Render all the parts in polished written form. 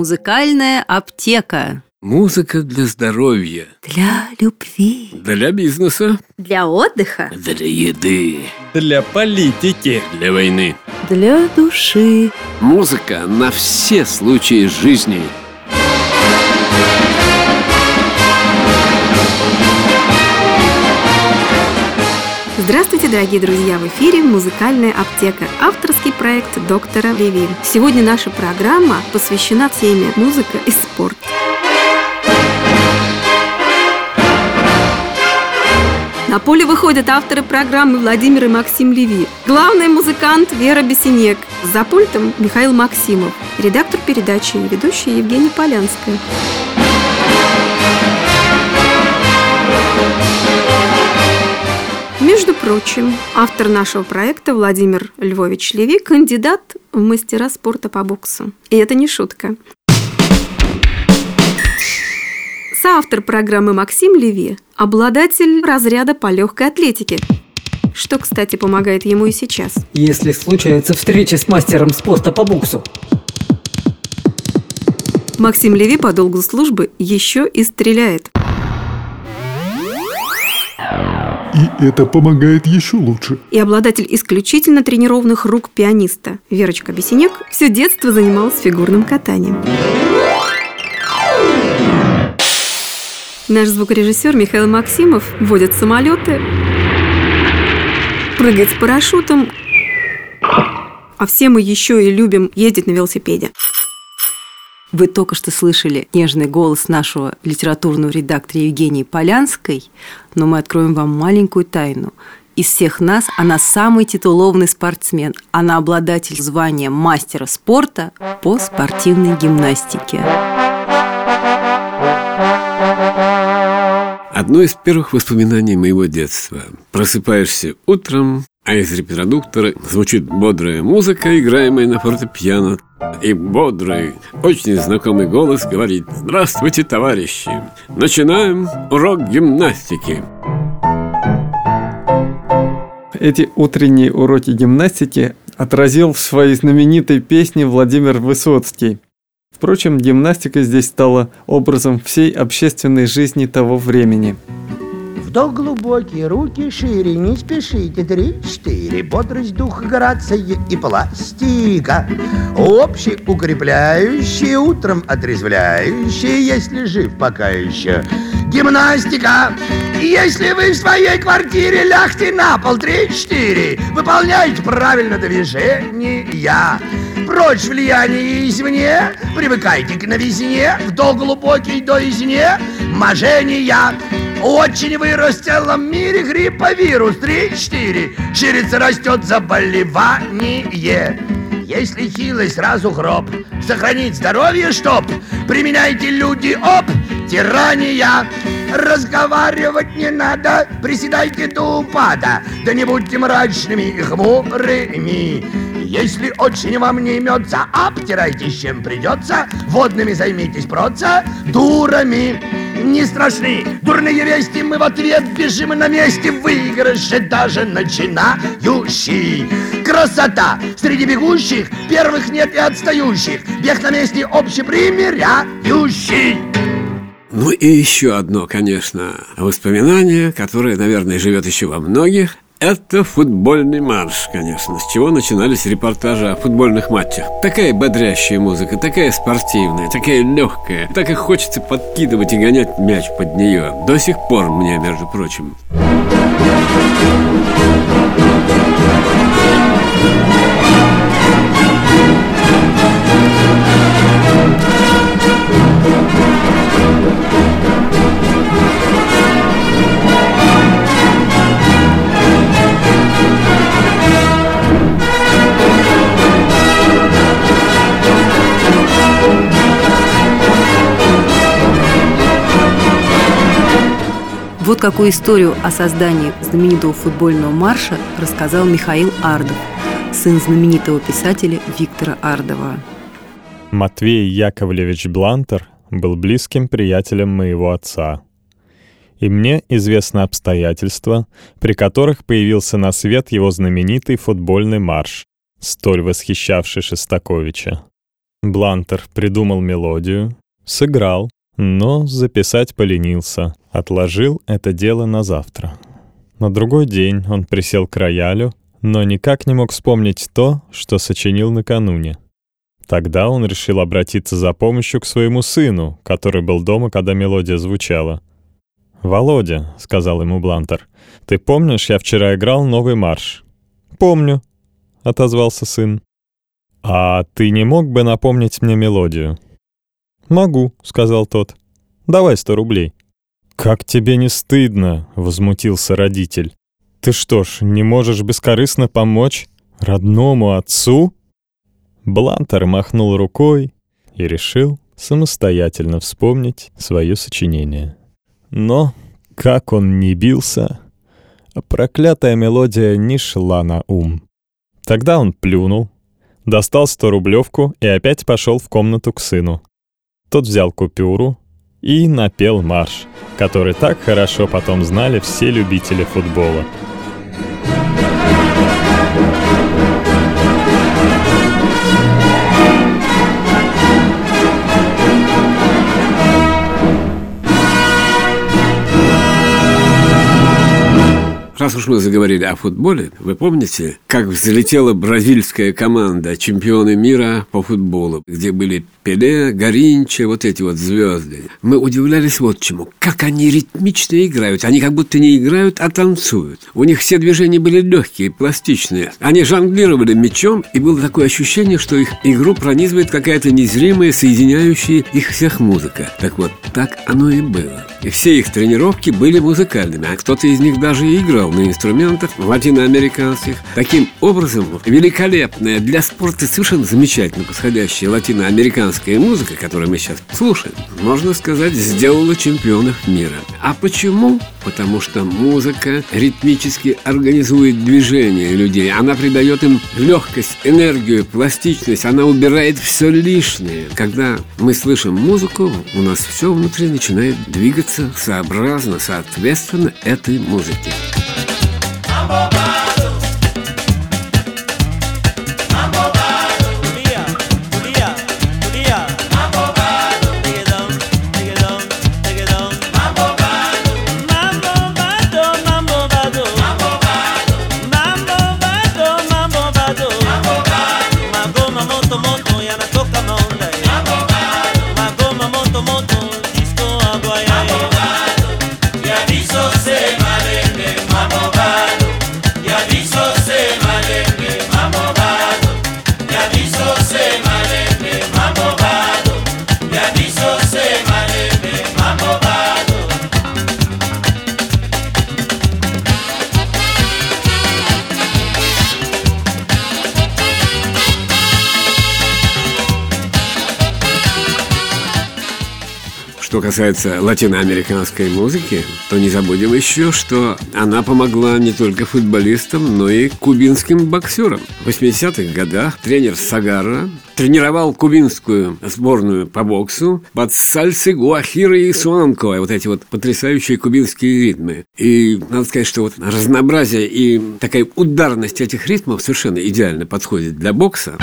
Музыкальная аптека. Музыка для здоровья, Для любви, для бизнеса, для отдыха, для еды, для политики, для войны. для души. Музыка на все случаи жизни. Здравствуйте, дорогие друзья! В эфире «Музыкальная аптека», авторский проект доктора Леви. Сегодня наша программа посвящена теме «Музыка и спорт». На поле выходят авторы программы Владимир и Максим Леви, главный музыкант Вера Бесенек, за пультом Михаил Максимов, редактор передачи и ведущая Евгения Полянская. Между прочим, автор нашего проекта Владимир Львович Леви – кандидат в мастера спорта по боксу. И это не шутка. Соавтор программы Максим Леви – обладатель разряда по легкой атлетике, что, кстати, помогает ему и сейчас. Если случается встреча с мастером спорта по боксу. Максим Леви по долгу службы еще и стреляет. И это помогает еще лучше. И обладатель исключительно тренированных рук пианиста Верочка Бесенек все детство занималась фигурным катанием. Наш звукорежиссер Михаил Максимов водит самолеты, прыгает с парашютом, а все мы еще и любим ездить на велосипеде. Вы только что слышали нежный голос нашего литературного редактора Евгении Полянской, но мы откроем вам маленькую тайну. Из всех нас она самый титулованный спортсмен. Она обладатель звания мастера спорта по спортивной гимнастике. Одно из первых воспоминаний моего детства. Просыпаешься утром, а из репродуктора звучит бодрая музыка, играемая на фортепиано. И бодрый, очень знакомый голос говорит: «Здравствуйте, товарищи! Начинаем урок гимнастики!» Эти утренние уроки гимнастики отразил в своей знаменитой песне Владимир Высоцкий. Впрочем, гимнастика здесь стала образом всей общественной жизни того времени. Вдох глубокий, руки шире, не спешите, 3-4. Бодрость, дух, грация и пластика. Общий, укрепляющий, утром отрезвляющий, если жив пока еще. Гимнастика. Если вы в своей квартире лягте на пол, 3-4. Выполняйте правильно движения. Прочь влияние извне, привыкайте к новизне. Вдох глубокий до изне, мажения. Очень вырос в целом мире грипповирус, 3-4. Ширится, растет заболевание. Если хилый, сразу гроб. Сохранить здоровье, чтоб. Применяйте, люди, тирания. Разговаривать не надо, приседайте до упада. Да не будьте мрачными и хмурыми. Если очень вам не имется, обтирайтесь, чем придется. Водными займитесь процедурами. Не страшны дурные вести, мы в ответ бежим на месте. Выигрыши даже начинающий. Красота! Среди бегущих первых нет и отстающих. Бег на месте общепримиряющий. Ну и еще одно, конечно, воспоминание, которое, наверное, живет еще во многих. Это футбольный марш, конечно, с чего начинались репортажи о футбольных матчах. Такая бодрящая музыка, такая спортивная, такая легкая. Так и хочется подкидывать и гонять мяч под нее. До сих пор мне, между прочим. Вот какую историю о создании знаменитого футбольного марша рассказал Михаил Ардов, сын знаменитого писателя Виктора Ардова. Матвей Яковлевич Блантер был близким приятелем моего отца. И мне известны обстоятельства, при которых появился на свет его знаменитый футбольный марш, столь восхищавший Шостаковича. Блантер придумал мелодию, сыграл, но записать поленился, отложил это дело на завтра. На другой день он присел к роялю, но никак не мог вспомнить то, что сочинил накануне. Тогда он решил обратиться за помощью к своему сыну, который был дома, когда мелодия звучала. «Володя», — сказал ему Блантер, — «ты помнишь, я вчера играл новый марш?» «Помню», — отозвался сын. «А ты не мог бы напомнить мне мелодию?» «Могу», — сказал тот. «Давай 100 рублей». «Как тебе не стыдно?» — возмутился родитель. «Ты что ж, не можешь бескорыстно помочь родному отцу?» Блантер махнул рукой и решил самостоятельно вспомнить свое сочинение. Но, как он ни бился, проклятая мелодия не шла на ум. Тогда он плюнул, достал 100-рублевку и опять пошел в комнату к сыну. Тот взял купюру и напел марш, который так хорошо потом знали все любители футбола. Раз уж мы заговорили о футболе, вы помните, как взлетела бразильская команда, чемпионы мира по футболу, где были Пеле, Гаринча, вот эти вот звезды. Мы удивлялись вот чему. Как они ритмично играют. Они как будто не играют, а танцуют. У них все движения были легкие, пластичные. Они жонглировали мячом, и было такое ощущение, что их игру пронизывает какая-то незримая, соединяющая их всех музыка. Так вот, так оно и было. И все их тренировки были музыкальными, а кто-то из них даже и играл на инструментах латиноамериканских. Таким образом, великолепная для спорта совершенно замечательно подходящая латиноамериканская музыка, которую мы сейчас слушаем, можно сказать, сделала чемпионов мира. А почему? Потому что музыка ритмически организует движение людей. Она придает им легкость, энергию, пластичность. Она убирает все лишнее. Когда мы слышим музыку, у нас все внутри начинает двигаться сообразно, соответственно этой музыке. Что касается латиноамериканской музыки, то не забудем еще, что она помогла не только футболистам, но и кубинским боксерам. В 80-х годах тренер Сагарра тренировал кубинскую сборную по боксу под сальсы, гуахиро и суанко, вот эти вот потрясающие кубинские ритмы. И надо сказать, что вот разнообразие и такая ударность этих ритмов совершенно идеально подходит для бокса.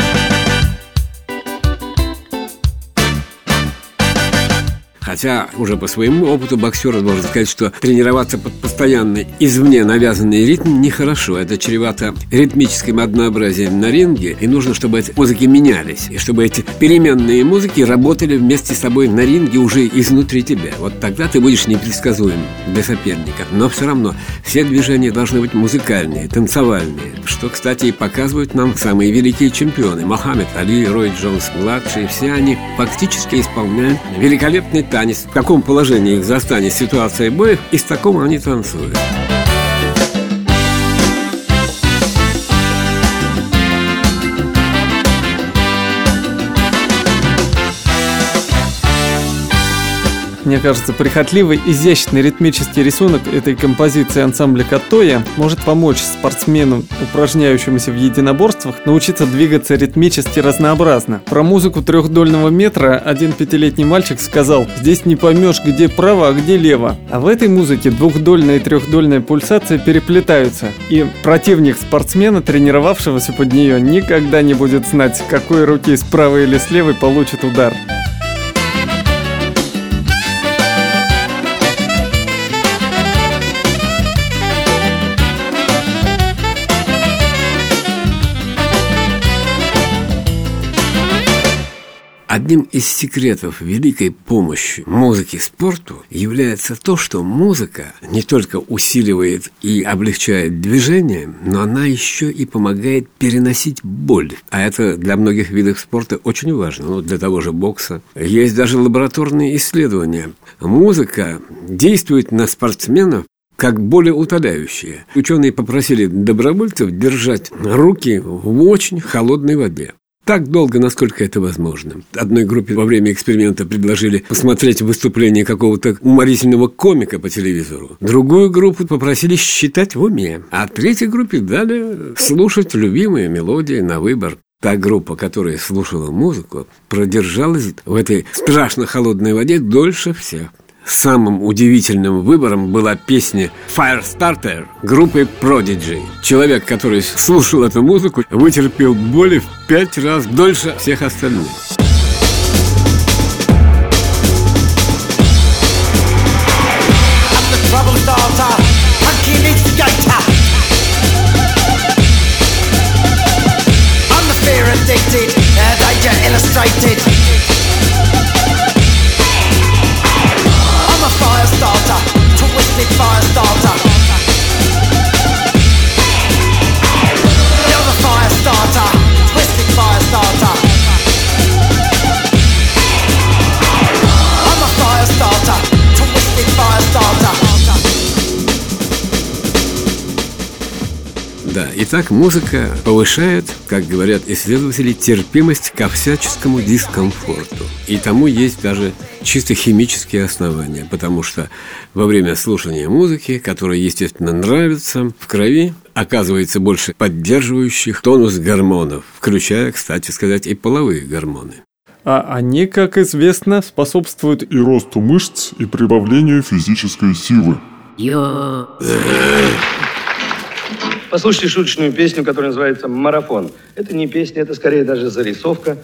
Хотя уже по своему опыту боксера должен сказать, что тренироваться под постоянно извне навязанный ритм нехорошо. Это чревато ритмическим однообразием на ринге, и нужно, чтобы эти музыки менялись, и чтобы эти переменные музыки работали вместе с тобой на ринге уже изнутри тебя. Вот тогда ты будешь непредсказуем для соперника. Но все равно все движения должны быть музыкальные, танцевальные, что, кстати, и показывают нам самые великие чемпионы. Мохаммед Али, Рой Джонс-младший, все они фактически исполняют великолепный танец. В каком положении их застанет ситуация боя, и с такого они танцуют. мне кажется, прихотливый, изящный ритмический рисунок этой композиции ансамбля Катоя может помочь спортсмену, упражняющемуся в единоборствах, научиться двигаться ритмически разнообразно. Про музыку трехдольного метра один 5-летний мальчик сказал: «Здесь не поймешь, где право, а где лево». А в этой музыке двухдольная и трехдольная пульсация переплетаются, и противник спортсмена, тренировавшегося под нее, никогда не будет знать, с какой руки, с правой или с левой, получит удар. Одним из секретов великой помощи музыке спорту является то, что музыка не только усиливает и облегчает движение, но она еще и помогает переносить боль. А это для многих видов спорта очень важно. Для того же бокса. Есть даже лабораторные исследования. Музыка действует на спортсменов как болеутоляющее. Ученые попросили добровольцев держать руки в очень холодной воде. Так долго, насколько это возможно. Одной группе во время эксперимента предложили посмотреть выступление какого-то уморительного комика по телевизору. Другую группу попросили считать в уме. А третьей группе дали слушать любимые мелодии на выбор. Та группа, которая слушала музыку, продержалась в этой страшно холодной воде дольше всех. Самым удивительным выбором была песня «Firestarter» группы Prodigy. Человек, который слушал эту музыку, вытерпел боли в 5 раз дольше всех остальных. Да, итак, музыка повышает, как говорят исследователи, терпимость ко всяческому дискомфорту. И тому есть даже чисто химические основания, потому что во время слушания музыки, которая, естественно, нравится, в крови оказывается больше поддерживающих тонус гормонов, включая, кстати сказать, и половые гормоны. А они, как известно, способствуют и росту мышц, и прибавлению физической силы. Послушайте шуточную песню, которая называется «Марафон». Это не песня, это скорее даже зарисовка.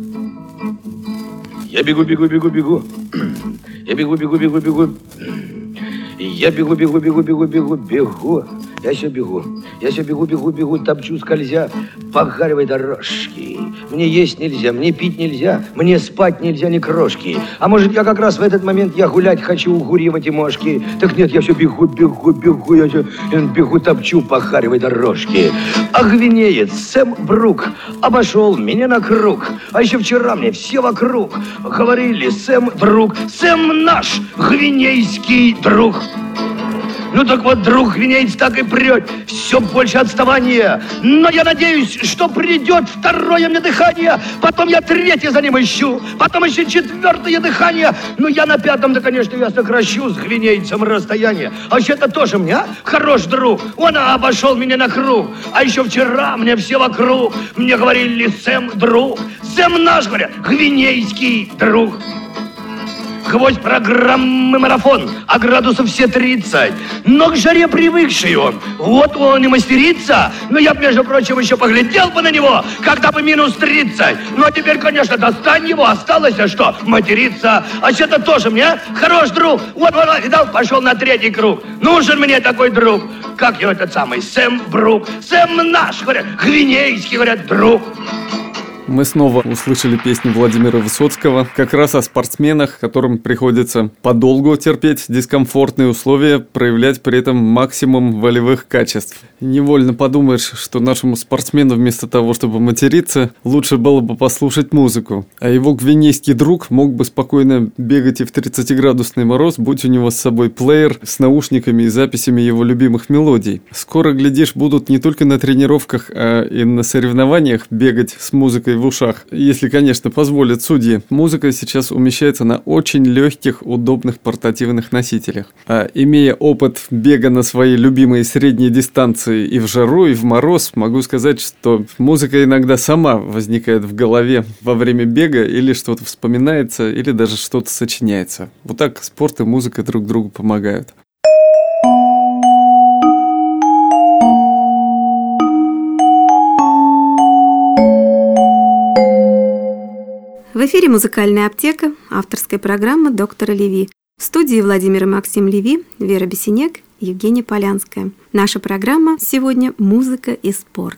Я бегу, бегу, бегу, бегу. Я бегу, бегу, бегу, бегу. Я бегу, бегу, бегу, бегу, бегу, бегу. Я все бегу, бегу, бегу, топчу, скользя по гаревой дорожке. Мне есть нельзя, мне пить нельзя, мне спать нельзя ни крошки. А может, я как раз в этот момент я гулять хочу, угуривать и мошки. Так нет, я все бегу, бегу, бегу, я все бегу, топчу по гаревой дорожке. А гвинеец Сэм Брук обошел меня на круг. А еще вчера мне все вокруг говорили: Сэм, друг, Сэм наш гвинейский друг. Ну так вот, друг гвинеец так и прет, все больше отставания. Но я надеюсь, что придет второе мне дыхание. Потом я третье за ним ищу, потом еще четвертое дыхание. Ну я на пятом-то, конечно, я сокращу с гвинейцем расстояние. А вообще это тоже мне, а? Хорош друг, он обошел меня на круг. А еще вчера мне все вокруг мне говорили: Сэм, друг, Сэм наш, говорят, гвинейский друг. Гвоздь программы «Марафон», а градусов все 30. Но к жаре привыкший он, вот он и мастерится. Но я, между прочим, еще поглядел бы на него, когда бы минус 30. Ну, а теперь, конечно, достань его, осталось, а что, материться. А что-то тоже мне, хорош друг. Вот, видал, пошел на третий круг. Нужен мне такой друг. Как его этот самый, Сэм Брук. Сэм наш, говорят, гвинейский, говорят, друг. Мы снова услышали песню Владимира Высоцкого как раз о спортсменах, которым приходится подолгу терпеть дискомфортные условия, проявлять при этом максимум волевых качеств. Невольно подумаешь, что нашему спортсмену вместо того, чтобы материться, лучше было бы послушать музыку. А его гвинейский друг мог бы спокойно бегать и в 30-градусный мороз, будь у него с собой плеер с наушниками и записями его любимых мелодий. Скоро, глядишь, будут не только на тренировках, а и на соревнованиях бегать с музыкой в ушах, если, конечно, позволят судьи. Музыка сейчас умещается на очень легких, удобных портативных носителях. А имея опыт бега на своей любимой средней дистанции и в жару, и в мороз, могу сказать, что музыка иногда сама возникает в голове во время бега, или что-то вспоминается, или даже что-то сочиняется. Вот так спорт и музыка друг другу помогают. В эфире «Музыкальная аптека», авторская программа доктора Леви. В студии Владимир и Максим Леви, Вера Бесенек, Евгения Полянская. Наша программа сегодня «Музыка и спорт».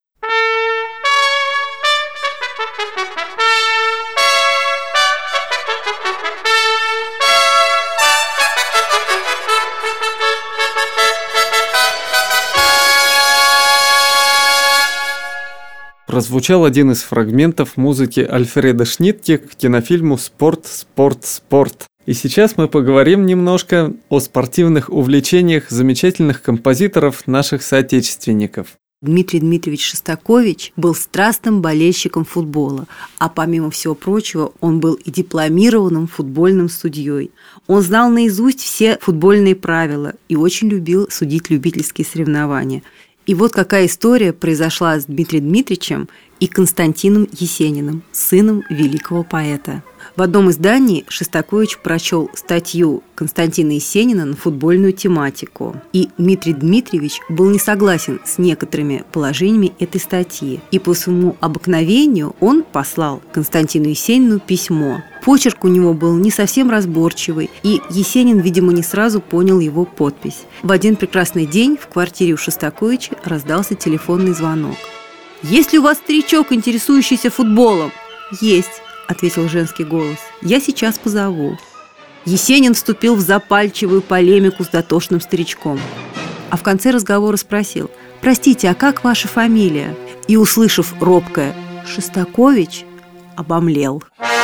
Прозвучал один из фрагментов музыки Альфреда Шнитке к кинофильму «Спорт, спорт, спорт». И сейчас мы поговорим немножко о спортивных увлечениях замечательных композиторов наших соотечественников. Дмитрий Дмитриевич Шостакович был страстным болельщиком футбола, а помимо всего прочего он был и дипломированным футбольным судьей. Он знал наизусть все футбольные правила и очень любил судить любительские соревнования. И вот какая история произошла с Дмитрием Дмитриевичем и Константином Есениным, сыном великого поэта. В одном издании Шостакович прочел статью Константина Есенина на футбольную тематику. И Дмитрий Дмитриевич был не согласен с некоторыми положениями этой статьи. И по своему обыкновению он послал Константину Есенину письмо. Почерк у него был не совсем разборчивый, и Есенин, видимо, не сразу понял его подпись. В один прекрасный день в квартире у Шостаковича раздался телефонный звонок. «Есть ли у вас старичок, интересующийся футболом?» «Есть», – ответил женский голос. «Я сейчас позову». Есенин вступил в запальчивую полемику с дотошным старичком. А в конце разговора спросил: «Простите, а как ваша фамилия?» И, услышав робкое «Шостакович», обомлел.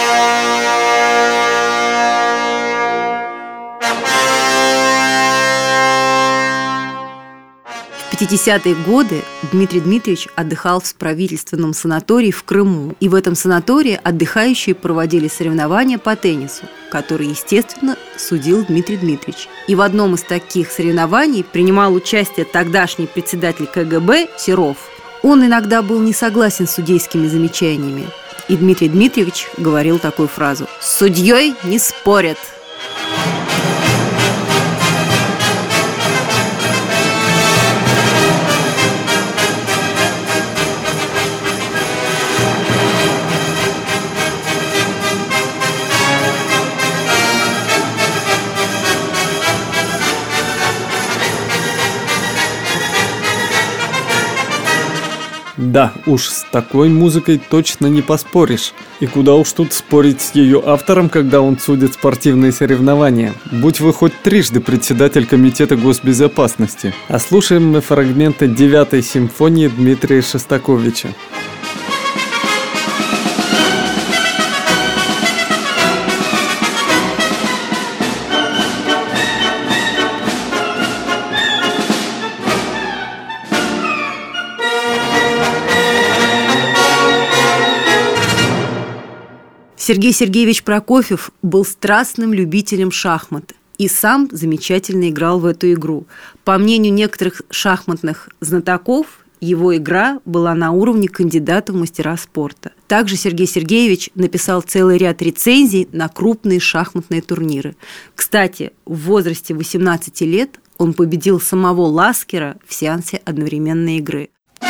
В 50-е годы Дмитрий Дмитриевич отдыхал в правительственном санатории в Крыму. И в этом санатории отдыхающие проводили соревнования по теннису, которые, естественно, судил Дмитрий Дмитриевич. И в одном из таких соревнований принимал участие тогдашний председатель КГБ Серов. Он иногда был не согласен с судейскими замечаниями. И Дмитрий Дмитриевич говорил такую фразу: «С судьей не спорят». Да, уж с такой музыкой точно не поспоришь. И куда уж тут спорить с ее автором, когда он судит спортивные соревнования. Будь вы хоть трижды председатель комитета госбезопасности. А слушаем мы фрагменты 9-й симфонии Дмитрия Шостаковича. Сергей Сергеевич Прокофьев был страстным любителем шахмат и сам замечательно играл в эту игру. По мнению некоторых шахматных знатоков, его игра была на уровне кандидата в мастера спорта. Также Сергей Сергеевич написал целый ряд рецензий на крупные шахматные турниры. Кстати, в возрасте 18 лет он победил самого Ласкера в сеансе одновременной игры.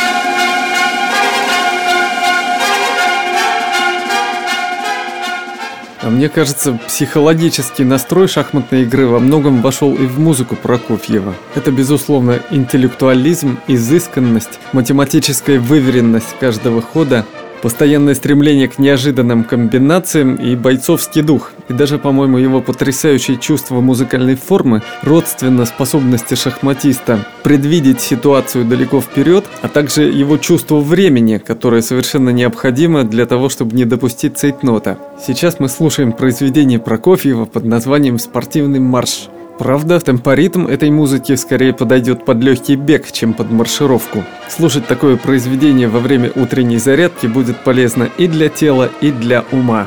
А мне кажется, психологический настрой шахматной игры во многом вошел и в музыку Прокофьева. Это, безусловно, интеллектуализм, изысканность, математическая выверенность каждого хода, постоянное стремление к неожиданным комбинациям и бойцовский дух. И даже, по-моему, его потрясающее чувство музыкальной формы родственно способности шахматиста предвидеть ситуацию далеко вперед, а также его чувство времени, которое совершенно необходимо для того, чтобы не допустить цейтнота. Сейчас мы слушаем произведение Прокофьева под названием «Спортивный марш». Правда, темпоритм этой музыки скорее подойдет под легкий бег, чем под маршировку. Слушать такое произведение во время утренней зарядки будет полезно и для тела, и для ума.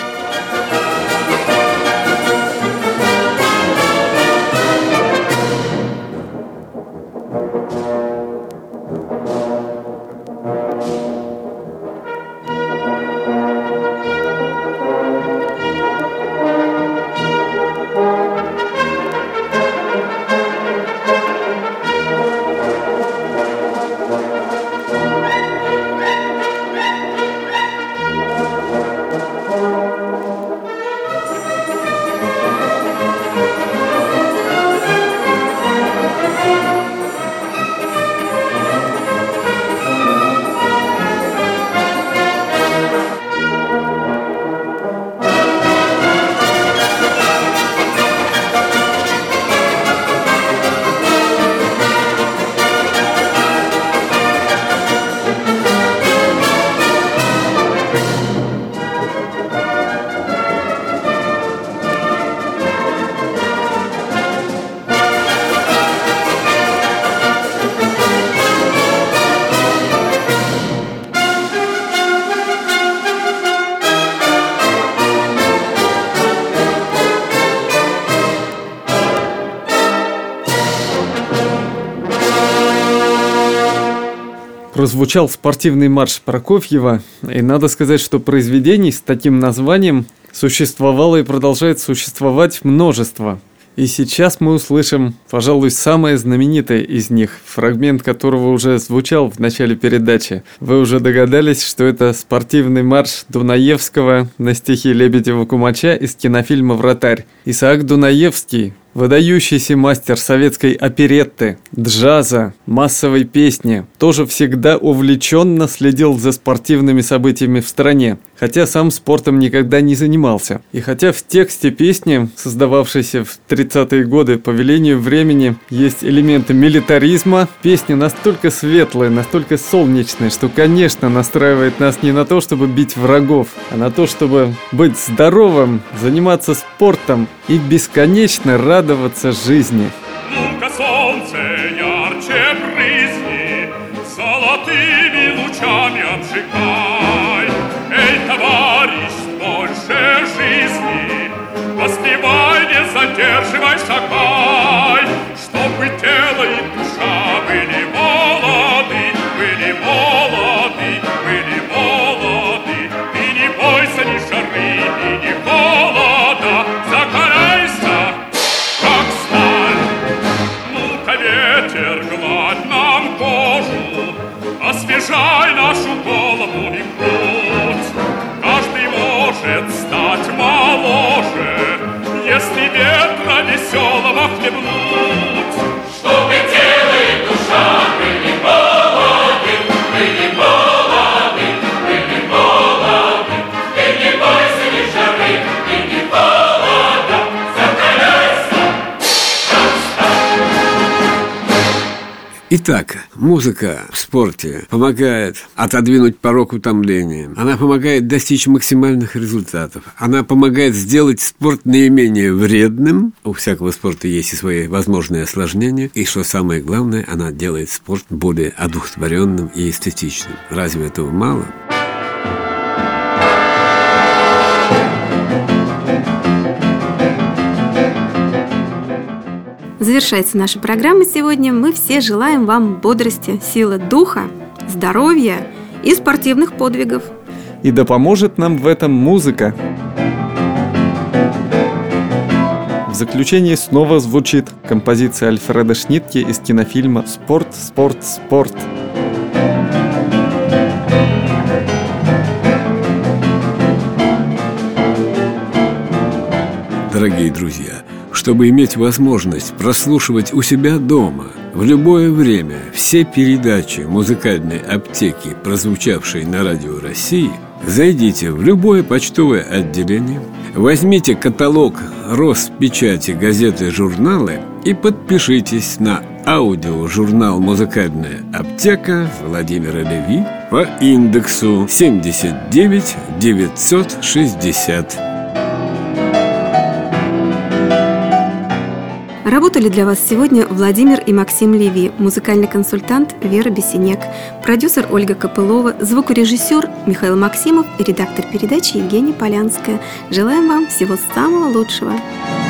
Прозвучал спортивный марш Прокофьева, и надо сказать, что произведений с таким названием существовало и продолжает существовать множество. И сейчас мы услышим, пожалуй, самое знаменитое из них, фрагмент которого уже звучал в начале передачи. Вы уже догадались, что это спортивный марш Дунаевского на стихи Лебедева-Кумача из кинофильма «Вратарь». Исаак Дунаевский, выдающийся мастер советской оперетты, джаза, массовой песни, тоже всегда увлеченно следил за спортивными событиями в стране, хотя сам спортом никогда не занимался. И хотя в тексте песни, создававшейся в 30-е годы по велению времени, есть элементы милитаризма, песня настолько светлая, настолько солнечная, что, конечно, настраивает нас не на то, чтобы бить врагов, а на то, чтобы быть здоровым, заниматься спортом и бесконечно радоваться жизни. Ну-ка, солнце ярче брызни, золотыми лучами обжигай. Эй, товарищ, больше жизни, поспевай, не задерживай, шагай, чтобы тело и душа были молоды, были молоды, были молоды. И не бойся ни жары, и ни холода, закаляйся, как сталь. Ну-ка, ветер, гладь нам кожу, освежай нашу голову и грудь. Каждый может стать моложе, если ветра веселого хлебнуть. Чтобы тело и душа были молоды, были молоды, были молоды. И не бойся ни жары, и ни холода, закаляйся, как сталь. Итак, музыка в спорте помогает отодвинуть порог утомления. Она помогает достичь максимальных результатов. Она помогает сделать спорт наименее вредным. У всякого спорта есть и свои возможные осложнения. И, что самое главное, она делает спорт более одухотворенным и эстетичным. Разве этого мало? Завершается наша программа сегодня. Мы все желаем вам бодрости, силы духа, здоровья и спортивных подвигов. И да поможет нам в этом музыка. В заключение снова звучит композиция Альфреда Шнитке из кинофильма «Спорт, спорт, спорт». Дорогие друзья, чтобы иметь возможность прослушивать у себя дома в любое время все передачи музыкальной аптеки, прозвучавшие на Радио России, зайдите в любое почтовое отделение, возьмите каталог Роспечати газеты, журналы и подпишитесь на аудиожурнал «Музыкальная аптека» Владимира Леви по индексу 79 960. Работали для вас сегодня Владимир и Максим Леви, музыкальный консультант Вера Бесенек, продюсер Ольга Копылова, звукорежиссер Михаил Максимов и редактор передачи Евгения Полянская. Желаем вам всего самого лучшего.